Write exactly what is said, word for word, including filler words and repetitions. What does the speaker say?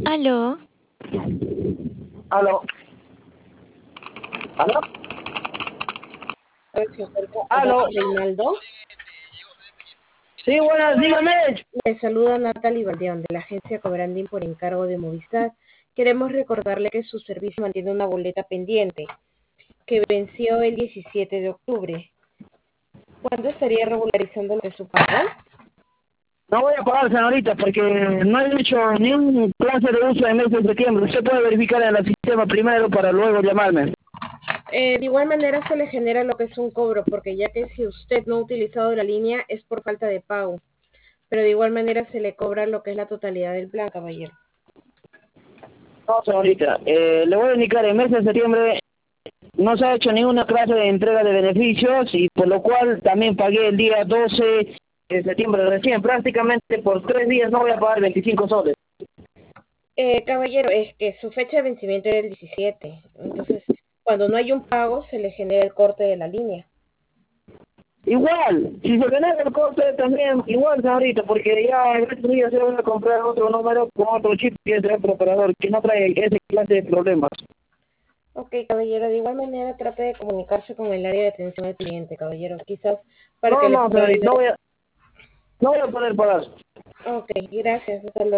Aló, Aló. ¿Aló? Se acerca a Aló. Reinaldo. Sí, buenas, dígame. Le saluda Natalie Valdeón de la agencia Cobrandín por encargo de Movistar. Queremos recordarle que su servicio mantiene una boleta pendiente que venció el diecisiete de octubre. ¿Cuándo estaría regularizando lo de su pago? No voy a pagar, señorita, porque no he hecho ni un clase de uso en el mes de septiembre. Usted puede verificar en el sistema primero para luego llamarme. Eh, de igual manera se le genera lo que es un cobro, porque ya que si usted no ha utilizado la línea es por falta de pago. Pero de igual manera se le cobra lo que es la totalidad del plan, caballero. No, señorita, eh, le voy a indicar, en el mes de septiembre no se ha hecho ninguna clase de entrega de beneficios y por lo cual también pagué el día doce de septiembre recién. Prácticamente por tres días no voy a pagar veinticinco soles. Eh, caballero, es que su fecha de vencimiento era el diecisiete. Entonces, cuando no hay un pago, se le genera el corte de la línea. Igual, si se genera el corte también, igual señorita, porque ya en estos días se van a comprar otro número con otro chip y es de otro operador que no trae ese clase de problemas. Ok, caballero, de igual manera trate de comunicarse con el área de atención al cliente, caballero. Quizás para No, que le no, pueda señorita, no ayudar. voy a, no voy a poder pagar. Ok, gracias. Hasta luego.